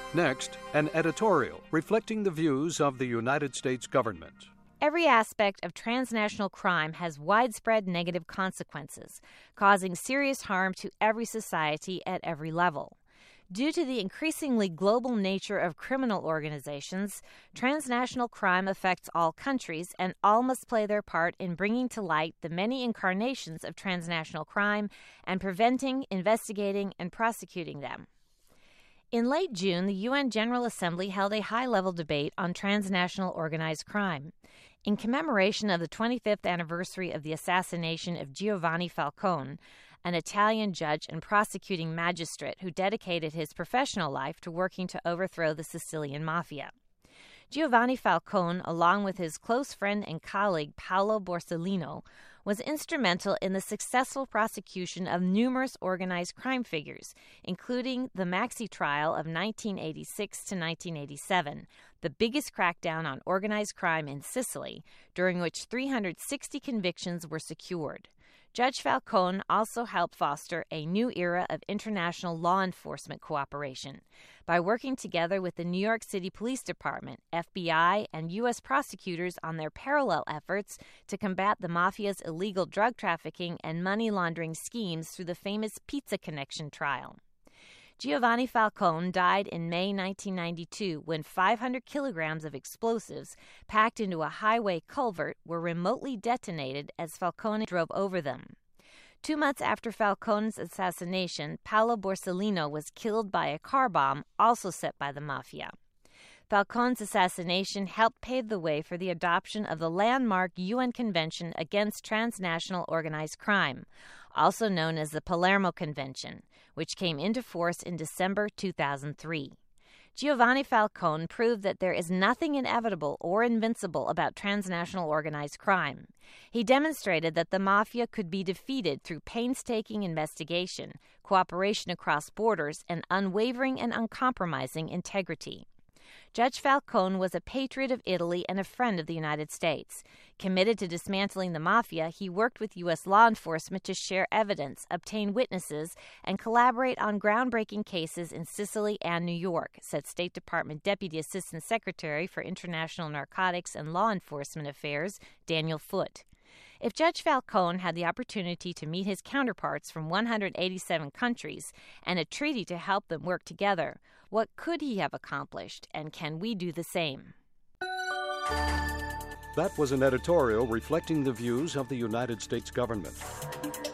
Next, an editorial reflecting the views of the United States government. Every aspect of transnational crime has widespread negative consequences, causing serious harm to every society at every level. Due to the increasingly global nature of criminal organizations, transnational crime affects all countries, and all must play their part in bringing to light the many incarnations of transnational crime and preventing, investigating, and prosecuting them. In late June, the UN General Assembly held a high-level debate on transnational organized crime. In commemoration of the 25th anniversary of the assassination of Giovanni Falcone, an Italian judge and prosecuting magistrate who dedicated his professional life to working to overthrow the Sicilian mafia. Giovanni Falcone, along with his close friend and colleague Paolo Borsellino, was instrumental in the successful prosecution of numerous organized crime figures, including the Maxi trial of 1986 to 1987, the biggest crackdown on organized crime in Sicily, during which 360 convictions were secured. Judge Falcone also helped foster a new era of international law enforcement cooperation. By working together with the New York City Police Department, FBI, and U.S. prosecutors on their parallel efforts to combat the mafia's illegal drug trafficking and money laundering schemes through the famous Pizza Connection trial. Giovanni Falcone died in May 1992 when 500 kilograms of explosives packed into a highway culvert were remotely detonated as Falcone drove over them. 2 months after Falcone's assassination, Paolo Borsellino was killed by a car bomb also set by the mafia. Falcone's assassination helped pave the way for the adoption of the landmark UN Convention Against Transnational Organized Crime, also known as the Palermo Convention, which came into force in December 2003. Giovanni Falcone proved that there is nothing inevitable or invincible about transnational organized crime. He demonstrated that the mafia could be defeated through painstaking investigation, cooperation across borders, and unwavering and uncompromising integrity. Judge Falcone was a patriot of Italy and a friend of the United States. Committed to dismantling the mafia, he worked with U.S. law enforcement to share evidence, obtain witnesses, and collaborate on groundbreaking cases in Sicily and New York, said State Department Deputy Assistant Secretary for International Narcotics and Law Enforcement Affairs, Daniel Foote. If Judge Falcone had the opportunity to meet his counterparts from 187 countries and a treaty to help them work together, what could he have accomplished, and can we do the same? That was an editorial reflecting the views of the United States government.